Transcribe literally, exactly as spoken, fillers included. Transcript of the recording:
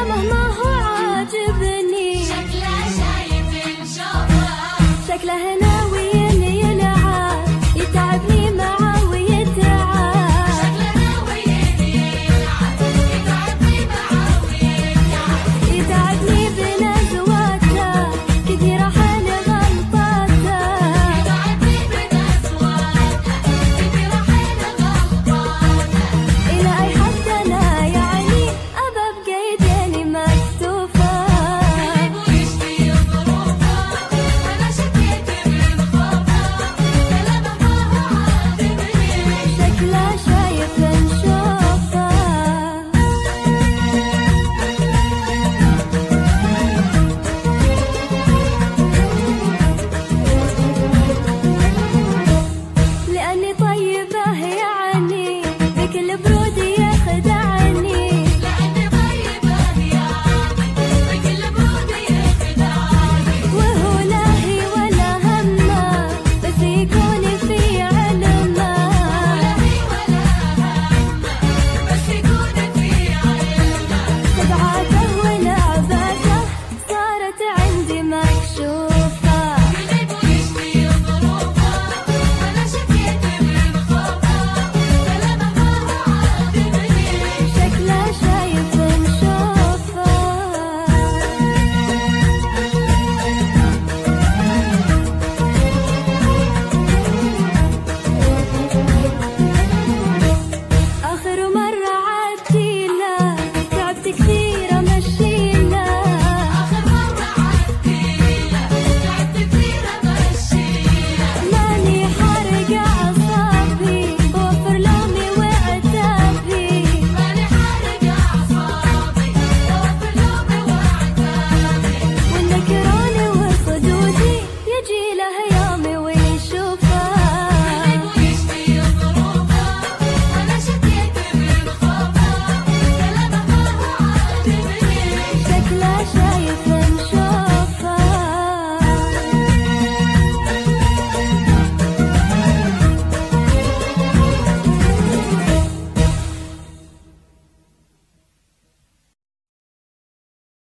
كلامه ما هو عاجبني، شكله شايف نشوفه، شكله ناوي يلعب، يتعبني معاه ويتعب، شكله ناوي يلعب، يتعبني معاه ويتعب، يتعبني بنزواته كثيرة حل غلطاته، يتعبني بنزواته كثيرة حيل غلطاته، إلى أي حد أنا يعني أبى بقيديني مكتوفة، يجيب ويشتي ظروفه، أنا شكيت من خوفه، كلامه ما هو عاجبني. شكله شايف نشوفه. لأني طيبة